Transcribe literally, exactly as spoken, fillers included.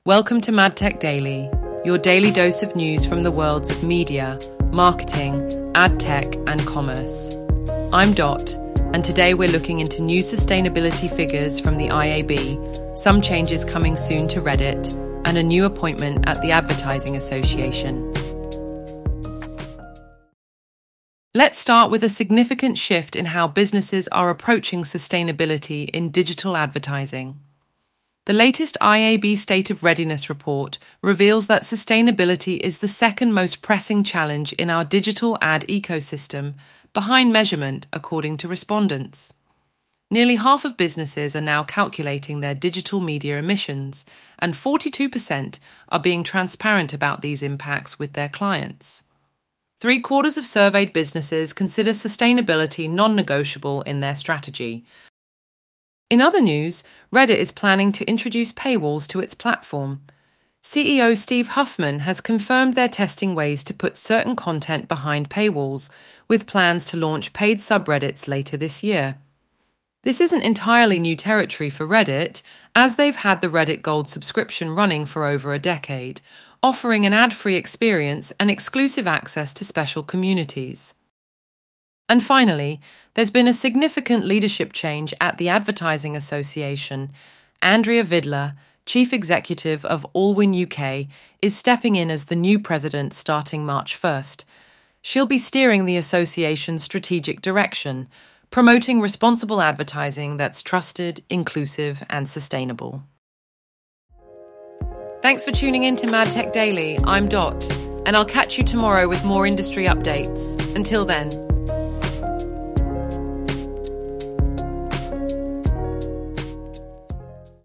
Welcome to MadTech Daily, your daily dose of news from the worlds of media, marketing, ad tech, and commerce. I'm Dot, and today we're looking into new sustainability figures from the I A B, some changes coming soon to Reddit, and a new appointment at the Advertising Association. Let's start with a significant shift in how businesses are approaching sustainability in digital advertising. The latest I A B State of Readiness report reveals that sustainability is the second most pressing challenge in our digital ad ecosystem, behind measurement, according to respondents. Nearly half of businesses are now calculating their digital media emissions, and forty-two percent are being transparent about these impacts with their clients. Three quarters of surveyed businesses consider sustainability non-negotiable in their strategy. In other news, Reddit is planning to introduce paywalls to its platform. C E O Steve Huffman has confirmed they're testing ways to put certain content behind paywalls, with plans to launch paid subreddits later this year. This isn't entirely new territory for Reddit, as they've had the Reddit Gold subscription running for over a decade, offering an ad-free experience and exclusive access to special communities. And finally, there's been a significant leadership change at the Advertising Association. Andrea Vidler, Chief Executive of Allwyn U K, is stepping in as the new president starting March first. She'll be steering the association's strategic direction, promoting responsible advertising that's trusted, inclusive, and sustainable. Thanks for tuning in to MadTech Daily. I'm Dot, and I'll catch you tomorrow with more industry updates. Until then,